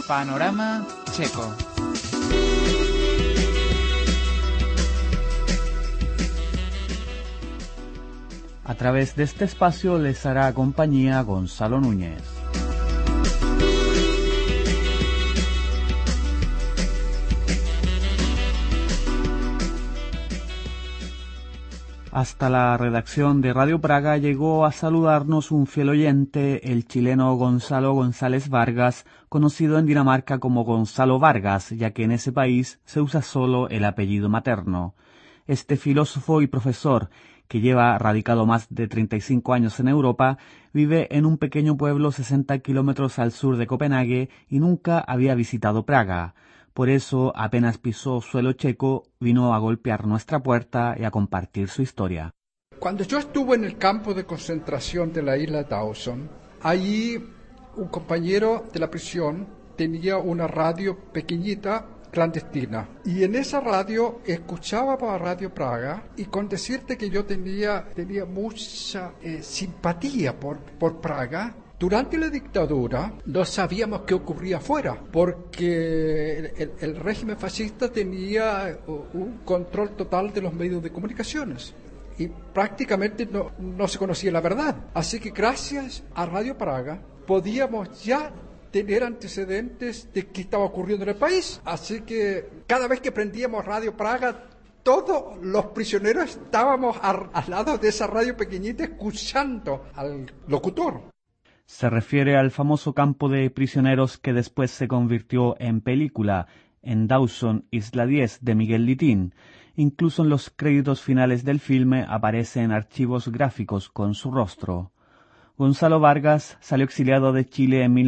Panorama Checo. A través de este espacio les hará compañía Gonzalo Núñez. Hasta la redacción de Radio Praga llegó a saludarnos un fiel oyente, el chileno Gonzalo González Vargas, conocido en Dinamarca como Gonzalo Vargas, ya que en ese país se usa solo el apellido materno. Este filósofo y profesor, que lleva radicado más de 35 años en Europa, vive en un pequeño pueblo 60 kilómetros al sur de Copenhague y nunca había visitado Praga. Por eso, apenas pisó suelo checo, vino a golpear nuestra puerta y a compartir su historia. Cuando yo estuve en el campo de concentración de la isla Dawson, allí un compañero de la prisión tenía una radio pequeñita, clandestina. Y en esa radio escuchaba para Radio Praga, y con decirte que yo tenía mucha simpatía por Praga. Durante la dictadura no sabíamos qué ocurría afuera, porque el régimen fascista tenía un control total de los medios de comunicaciones y prácticamente no se conocía la verdad. Así que gracias a Radio Praga podíamos ya tener antecedentes de qué estaba ocurriendo en el país. Así que cada vez que prendíamos Radio Praga, todos los prisioneros estábamos al lado de esa radio pequeñita escuchando al locutor. Se refiere al famoso campo de prisioneros que después se convirtió en película, en Dawson, Isla 10, de Miguel Litín. Incluso en los créditos finales del filme aparecen archivos gráficos con su rostro. Gonzalo Vargas salió exiliado de Chile en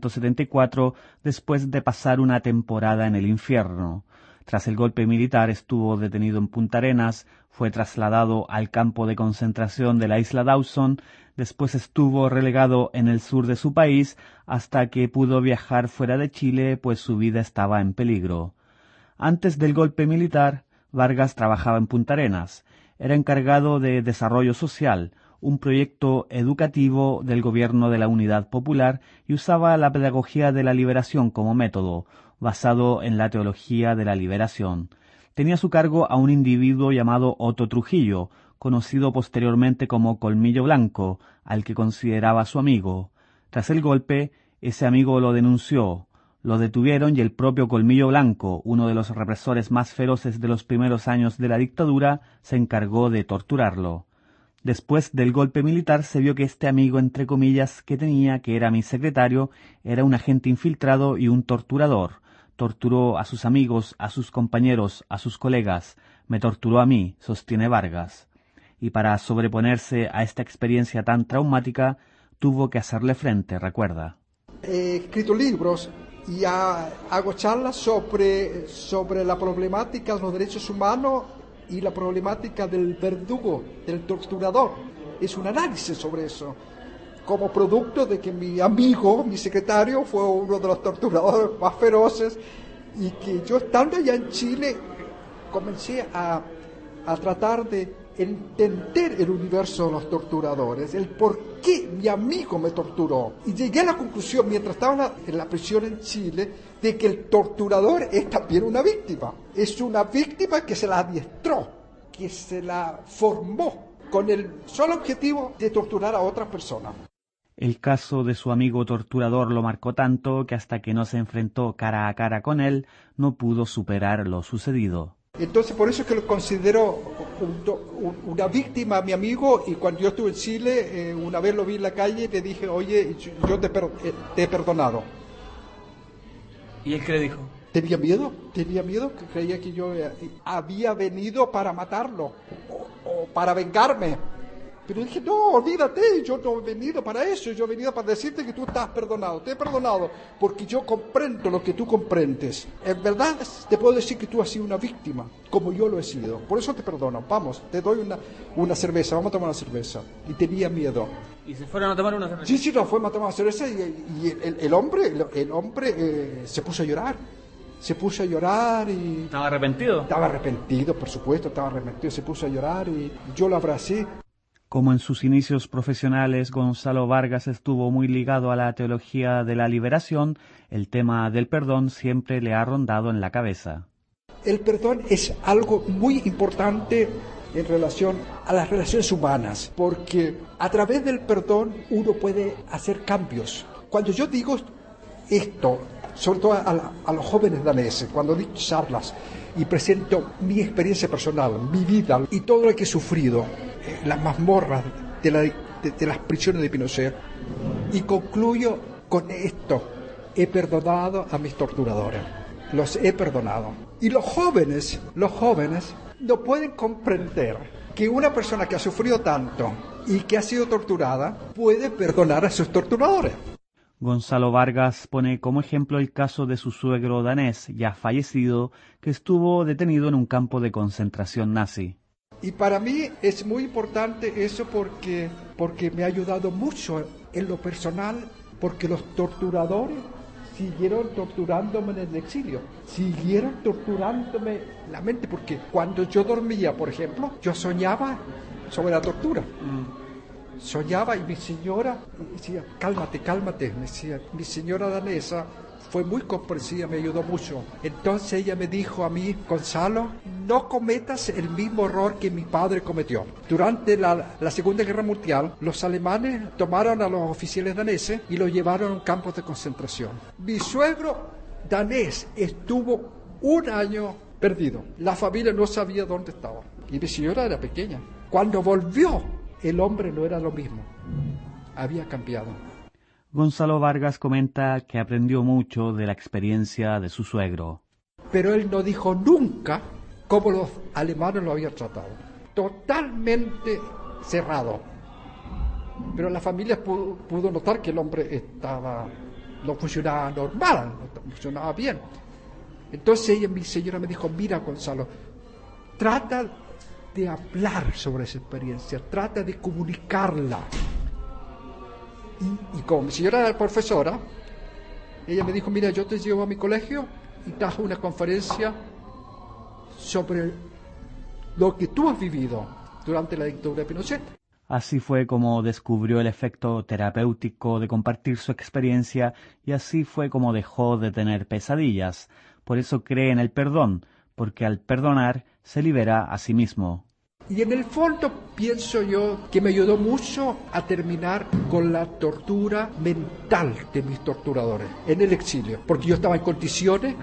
1974 después de pasar una temporada en el infierno. Tras el golpe militar estuvo detenido en Punta Arenas, fue trasladado al campo de concentración de la isla Dawson, después estuvo relegado en el sur de su país hasta que pudo viajar fuera de Chile, pues su vida estaba en peligro. Antes del golpe militar, Vargas trabajaba en Punta Arenas. Era encargado de Desarrollo Social, un proyecto educativo del gobierno de la Unidad Popular, y usaba la pedagogía de la liberación como método, basado en la teología de la liberación. Tenía a su cargo a un individuo llamado Otto Trujillo, conocido posteriormente como Colmillo Blanco, al que consideraba su amigo. Tras el golpe, ese amigo lo denunció. Lo detuvieron y el propio Colmillo Blanco, uno de los represores más feroces de los primeros años de la dictadura, se encargó de torturarlo. Después del golpe militar se vio que este amigo, entre comillas, que tenía, que era mi secretario, era un agente infiltrado y un torturador. Torturó a sus amigos, a sus compañeros, a sus colegas. Me torturó a mí, sostiene Vargas. Y para sobreponerse a esta experiencia tan traumática, tuvo que hacerle frente, recuerda. He escrito libros y hago charlas sobre la problemática de los derechos humanos y la problemática del verdugo, del torturador. Es un análisis sobre eso, como producto de que mi amigo, mi secretario, fue uno de los torturadores más feroces, y que yo, estando allá en Chile, comencé a tratar de entender el universo de los torturadores, el por qué mi amigo me torturó. Y llegué a la conclusión, mientras estaba en la prisión en Chile, de que el torturador es también una víctima. Es una víctima que se la adiestró, que se la formó con el solo objetivo de torturar a otra persona. El caso de su amigo torturador lo marcó tanto que hasta que no se enfrentó cara a cara con él, no pudo superar lo sucedido. Entonces, por eso es que lo considero una víctima a mi amigo. Y cuando yo estuve en Chile, una vez lo vi en la calle, le dije: oye, yo te he perdonado. ¿Y él qué le dijo? Tenía miedo, que creía que yo había venido para matarlo o para vengarme. Pero dije: no, olvídate, yo no he venido para eso, yo he venido para decirte que tú estás perdonado, te he perdonado, porque yo comprendo lo que tú comprendes. En verdad, te puedo decir que tú has sido una víctima, como yo lo he sido. Por eso te perdono, vamos, te doy una cerveza, vamos a tomar una cerveza. Y tenía miedo. ¿Y se fueron a tomar una cerveza? Sí, nos fuimos a tomar una cerveza, y el hombre se puso a llorar. Se puso a llorar y... ¿Estaba arrepentido? Estaba arrepentido, por supuesto, estaba arrepentido. Se puso a llorar y yo lo abracé. Como en sus inicios profesionales, Gonzalo Vargas estuvo muy ligado a la teología de la liberación, el tema del perdón siempre le ha rondado en la cabeza. El perdón es algo muy importante en relación a las relaciones humanas, porque a través del perdón uno puede hacer cambios. Cuando yo digo esto, sobre todo a los jóvenes daneses, cuando doy charlas y presento mi experiencia personal, mi vida y todo lo que he sufrido, las mazmorras de las prisiones de Pinochet, y concluyo con esto: he perdonado a mis torturadores, los he perdonado. Y los jóvenes no pueden comprender que una persona que ha sufrido tanto y que ha sido torturada puede perdonar a sus torturadores. Gonzalo Vargas pone como ejemplo el caso de su suegro danés, ya fallecido, que estuvo detenido en un campo de concentración nazi. Y para mí es muy importante eso porque me ha ayudado mucho en lo personal, porque los torturadores siguieron torturándome en el exilio, siguieron torturándome la mente, porque cuando yo dormía, por ejemplo, yo soñaba sobre la tortura. Soñaba y mi señora decía, cálmate, me decía. Mi señora danesa fue muy comprensiva, me ayudó mucho. Entonces ella me dijo a mí: Gonzalo, no cometas el mismo error que mi padre cometió. Durante la Segunda Guerra Mundial, los alemanes tomaron a los oficiales daneses y los llevaron a un campo de concentración. Mi suegro danés estuvo un año perdido. La familia no sabía dónde estaba. Y mi señora era pequeña. Cuando volvió, el hombre no era lo mismo. Había cambiado. Gonzalo Vargas comenta que aprendió mucho de la experiencia de su suegro. Pero él no dijo nunca cómo los alemanes lo habían tratado. Totalmente cerrado. Pero la familia pudo notar que el hombre no funcionaba normal, no funcionaba bien. Entonces mi señora me dijo: mira, Gonzalo, trata de hablar sobre esa experiencia, trata de comunicarla. Y como mi señora era profesora, ella me dijo: mira, yo te llevo a mi colegio y te hago una conferencia sobre lo que tú has vivido durante la dictadura de Pinochet. Así fue como descubrió el efecto terapéutico de compartir su experiencia, y así fue como dejó de tener pesadillas. Por eso cree en el perdón, porque al perdonar se libera a sí mismo. Y en el fondo pienso yo que me ayudó mucho a terminar con la tortura mental de mis torturadores en el exilio, porque yo estaba en condiciones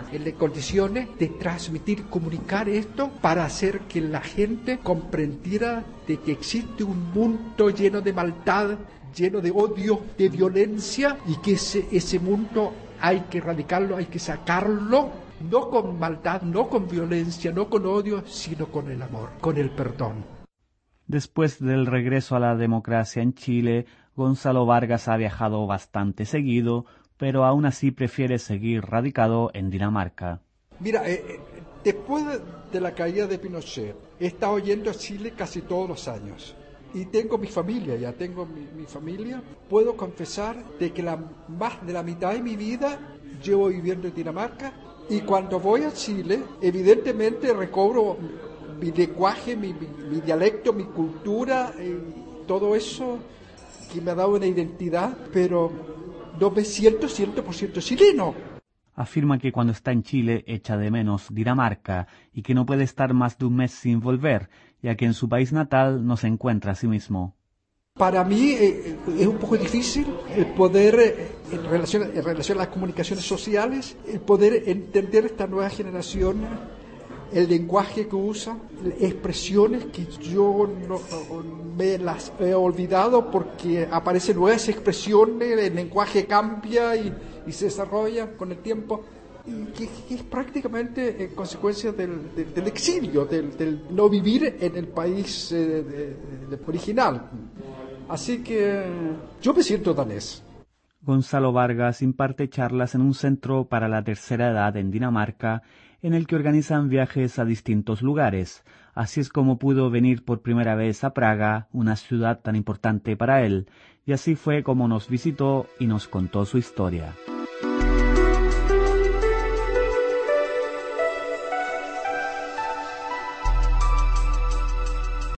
de transmitir, comunicar esto para hacer que la gente comprendiera de que existe un mundo lleno de maldad, lleno de odio, de violencia, y que ese mundo hay que erradicarlo, hay que sacarlo. No con maldad, no con violencia, no con odio, sino con el amor, con el perdón. Después del regreso a la democracia en Chile, Gonzalo Vargas ha viajado bastante seguido, pero aún así prefiere seguir radicado en Dinamarca. Mira, después de la caída de Pinochet, he estado yendo a Chile casi todos los años. Y tengo mi familia, ya tengo mi familia. Puedo confesar de que más de la mitad de mi vida llevo viviendo en Dinamarca. Y cuando voy a Chile, evidentemente recobro mi lenguaje, mi dialecto, mi cultura, todo eso que me ha dado una identidad, pero no me siento 100% chileno. Afirma que cuando está en Chile echa de menos Dinamarca y que no puede estar más de un mes sin volver, ya que en su país natal no se encuentra a sí mismo. Para mí es un poco difícil el poder, en relación a las comunicaciones sociales, el poder entender esta nueva generación, el lenguaje que usa, expresiones que yo no me las he olvidado porque aparecen nuevas expresiones, el lenguaje cambia y se desarrolla con el tiempo. Y que es prácticamente consecuencia del exilio, del no vivir en el país original. Así que yo me siento danés. Gonzalo Vargas imparte charlas en un centro para la tercera edad en Dinamarca, en el que organizan viajes a distintos lugares. Así es como pudo venir por primera vez a Praga, una ciudad tan importante para él, y así fue como nos visitó y nos contó su historia.